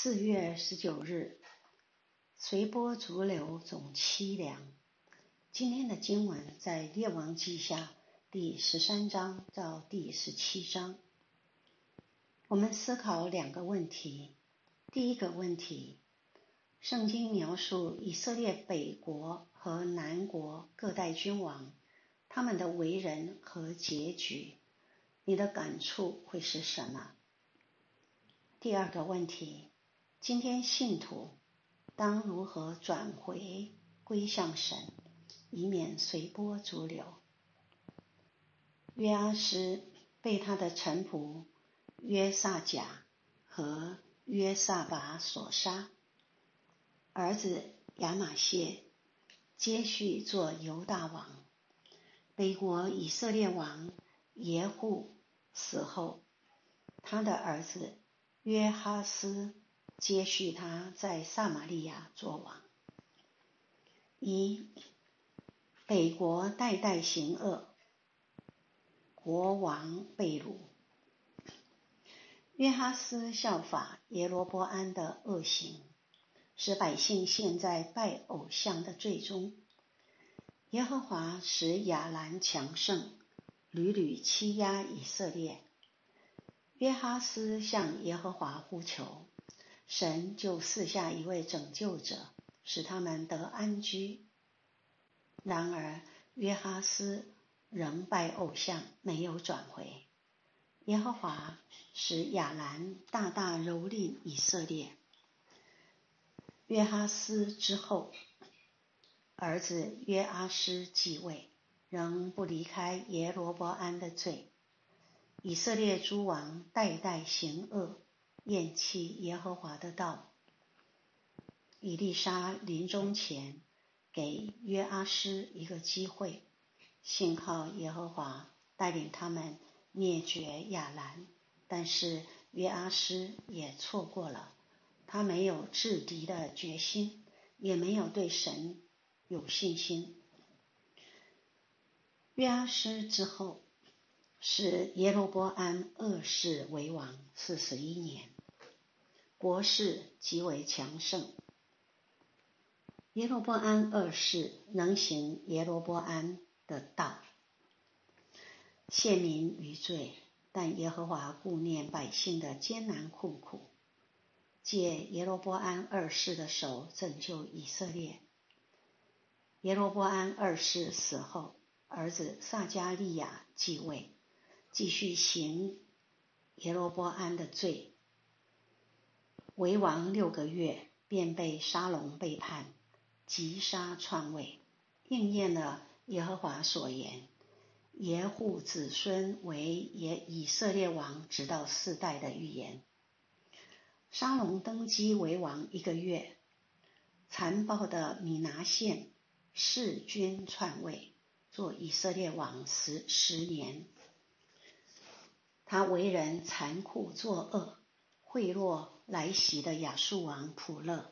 4月19日，随波逐流总凄凉。今天的经文在列王记下第13章到第17章。我们思考2个问题。第一个问题，圣经描述以色列北国和南国各代君王，他们的为人和结局，你的感触会是什么？第二个问题，今天信徒当如何转回归向神，以免随波逐流？约阿施被他的臣仆约撒甲和约撒拔所杀，儿子亚玛谢接续做犹大王。北国以色列王耶户死后，他的儿子约哈斯接续他在撒玛利亚作王。北国代代行恶，国王被掳。约哈斯效法耶罗波安的恶行，使百姓陷在拜偶像的罪中。耶和华使亚兰强盛，屡屡欺压以色列。约哈斯向耶和华呼求，神就赐下一位拯救者，使他们得安居。然而约哈斯仍拜偶像，没有转回。耶和华使亚兰大大蹂躏以色列。约哈斯之后，儿子约阿施继位，仍不离开耶罗波安的罪。以色列诸王代代行恶，厌弃耶和华的道。以利沙临终前给约阿施一个机会，幸好耶和华带领他们灭绝亚兰，但是约阿施也错过了，他没有制敌的决心，也没有对神有信心。约阿施之后是耶罗波安二世为王41年，国势极为强盛。耶罗波安二世能行耶罗波安的道，陷民于罪，但耶和华顾念百姓的艰难困苦，借耶罗波安二世的手拯救以色列。耶罗波安二世死后，儿子撒迦利亚继位，继续行耶罗波安的罪。为王6个月，便被沙龙背叛，击杀篡位，应验了耶和华所言，耶户子孙为以色列王直到4代的预言。沙龙登基为王1个月，残暴的米拿现弑君篡位，做以色列王10年。他为人残酷作恶，贿赂来袭的亚述王普勒，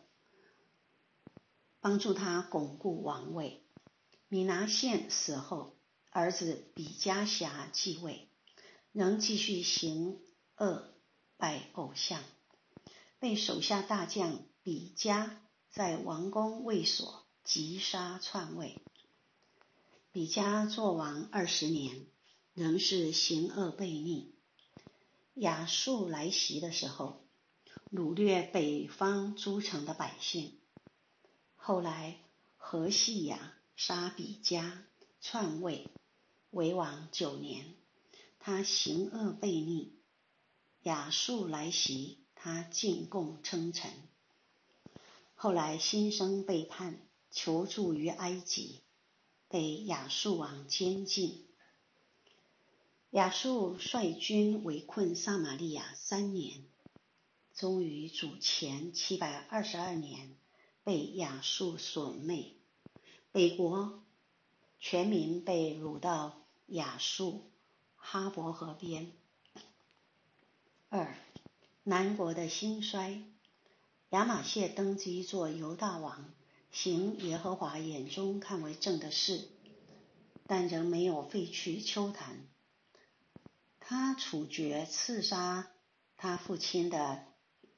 帮助他巩固王位。米拿现死后，儿子比加辖继位，仍继续行恶，拜偶像，被手下大将比加在王宫卫所击杀篡位。比加作王20年，仍是行恶悖逆。亚述来袭的时候，掳掠北方诸城的百姓。后来何西雅杀比加，篡位，为王9年。他行恶悖逆，亚述来袭，他进贡称臣。后来心生背叛，求助于埃及，被亚述王监禁。亚述率军围困撒玛利亚3年，终于主前722年被亚述所灭。北国全民被掳到亚述哈伯河边。2. 南国的兴衰。亚玛谢登基做犹大王，行耶和华眼中看为正的事，但仍没有废去邱坛。他处决刺杀他父亲的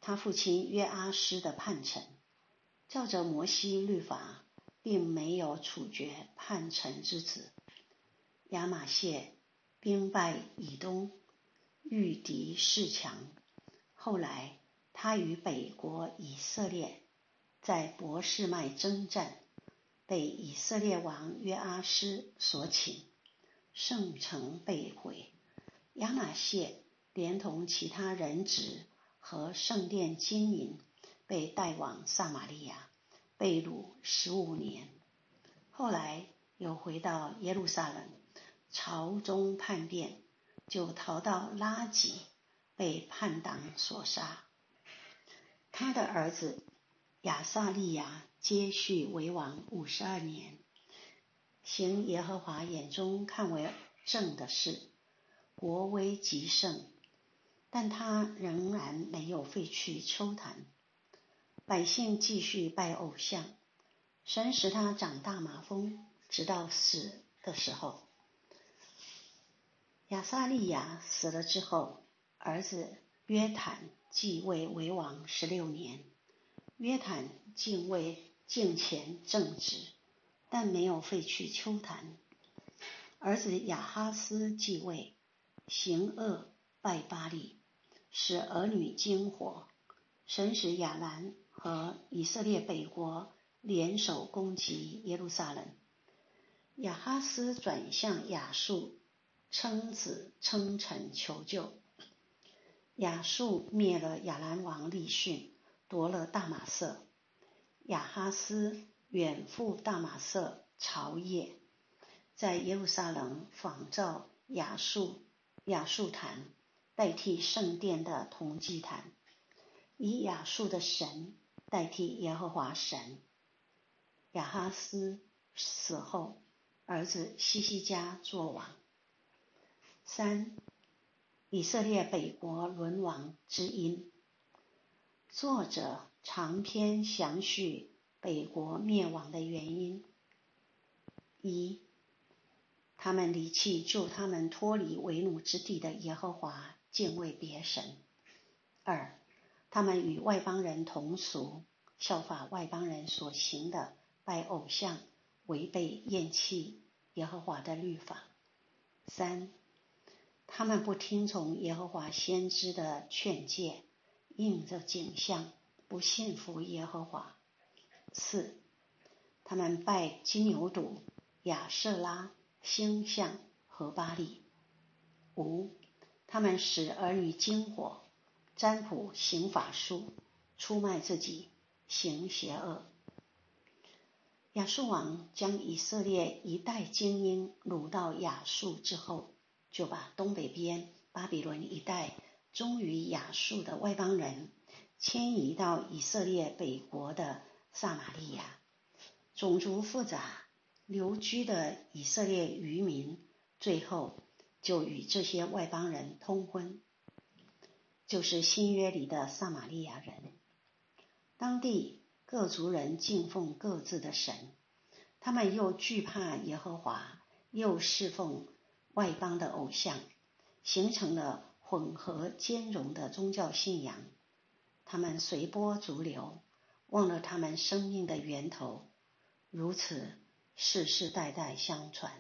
他父亲约阿施的叛臣，照着摩西律法，并没有处决叛臣之子。亚玛谢兵败以东，御敌势强。后来他与北国以色列在伯示麦征战，被以色列王约阿施所擒，圣城被毁。亚玛谢连同其他人质和圣殿金银被带往撒玛利亚，被掳15年。后来又回到耶路撒冷，朝中叛变，就逃到拉吉，被叛党所杀。他的儿子亚撒利雅接续为王52年，行耶和华眼中看为正的事，国威极盛，但他仍然没有废去邱坛。百姓继续拜偶像，神使他长大麻风，直到死的时候。亚撒利雅死了之后，儿子约坦继位为王16年。约坦敬虔正直，但没有废去邱坛。儿子亚哈斯继位，行恶拜巴力，使儿女惊火。神使亚兰和以色列北国联手攻击耶路撒冷。亚哈斯转向亚述，称子称臣求救。亚述灭了亚兰王利逊，夺了大马色。亚哈斯远赴大马色朝谒，在耶路撒冷仿造亚述坛，代替圣殿的铜祭坛，以亚述的神代替耶和华神。亚哈斯死后，儿子希西家作王。3. 以色列北国沦亡之因。作者长篇详叙北国灭亡的原因。1. 他们离弃救他们脱离为奴之地的耶和华，敬畏别神。2. 他们与外邦人同俗，效法外邦人所行的拜偶像，违背厌弃耶和华的律法。3. 他们不听从耶和华先知的劝诫，应着景象，不信服耶和华。4. 他们拜金牛犊、亚舍拉、星象和巴力。5. 他们使儿女经火，占卜行法术，出卖自己，行邪恶。亚述王将以色列一代精英掳到亚述之后，就把东北边巴比伦一带忠于亚述的外邦人迁移到以色列北国的撒玛利亚。种族复杂流居的以色列渔民最后就与这些外邦人通婚，就是新约里的撒玛利亚人。当地各族人敬奉各自的神，他们又惧怕耶和华，又侍奉外邦的偶像，形成了混合兼容的宗教信仰。他们随波逐流，忘了他们生命的源头，如此世世代代相传。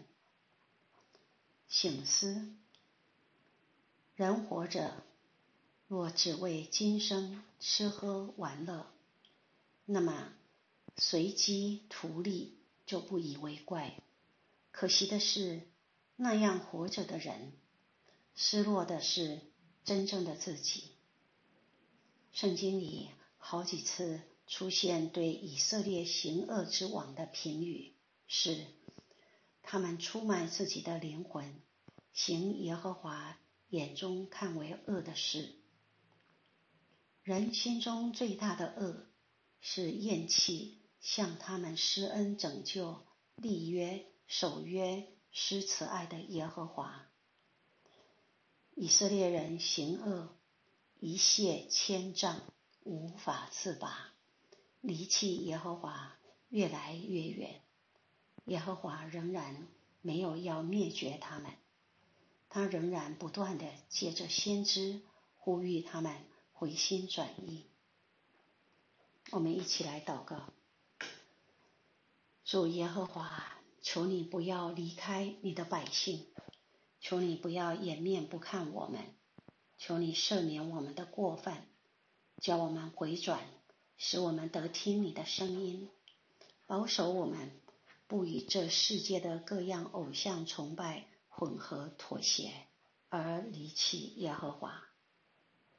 省思：人活着，若只为今生吃喝玩乐，那么随机图利就不以为怪。可惜的是，那样活着的人，失落的是真正的自己。圣经里好几次出现对以色列行恶之王的评语，是他们出卖自己的灵魂，行耶和华眼中看为恶的事。人心中最大的恶，是厌弃向他们施恩拯救、立约守约施慈爱的耶和华。以色列人行恶，一泻千丈，无法自拔，离弃耶和华越来越远。耶和华仍然没有要灭绝他们，他仍然不断地借着先知呼吁他们回心转意。 我们一起来祷告。主耶和华，求你不要离开你的百姓，求你不要掩面不看我们，求你赦免我们的过犯，叫我们回转，使我们得听你的声音，保守我们不与这世界的各样偶像崇拜混合妥协，而离弃耶和华。